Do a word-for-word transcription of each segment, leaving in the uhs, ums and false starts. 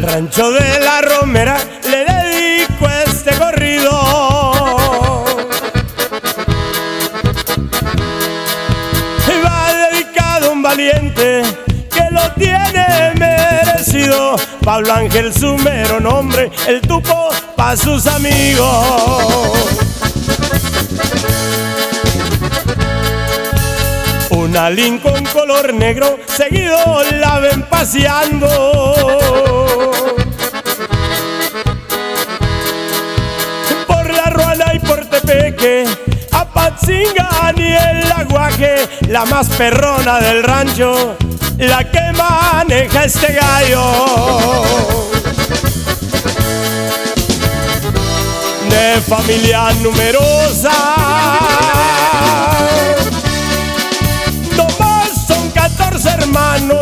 Al rancho de la Romera le dedico este corrido. Va dedicado a un valiente que lo tiene merecido. Pablo Ángel, su mero nombre, el tupo pa' sus amigos. Una Lincoln color negro, seguido la ven paseando. Por la Ruana y por Tepeque, Apatzingan y el Aguaje, la más perrona del rancho, la que maneja este gallo. De familia numerosa, nomás son catorce hermanos.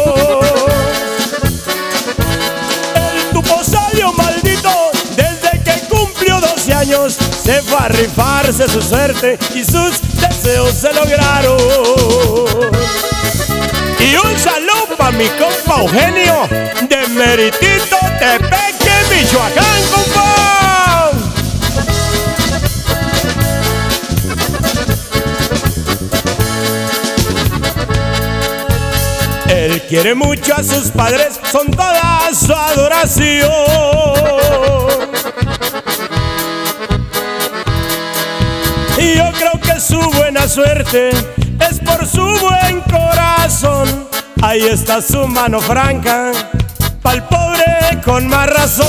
El tupo salió maldito desde que cumplió doce años. Se fue a rifarse su suerte y sus deseos se lograron. Y un saludo pa' mi compa Eugenio de Meritito, Tepeque, Michoacán, compa. Él quiere mucho a sus padres, son toda su adoración. Y yo creo que su buena suerte es por su buen corazón. Ahí está su mano franca, pa'l pobre con más razón.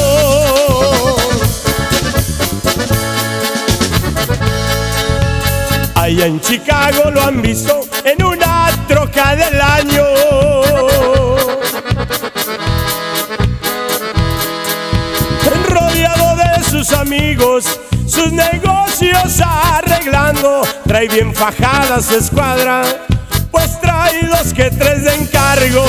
Allá en Chicago lo han visto en una troca del año. Rodeado de sus amigos, sus negocios arreglando. Trae bien fajada su escuadra, pues trae dos que tres de encargo.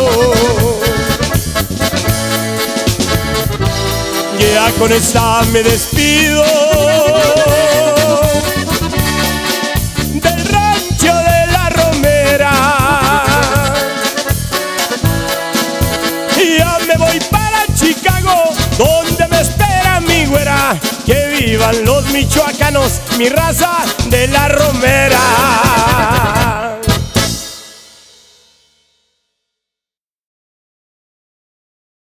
Ya con esta me despido del rancho de la Romera. Y ya me voy para Chicago, donde me espera mi güera. Que vivan los michoacanos, mi raza de la Romera.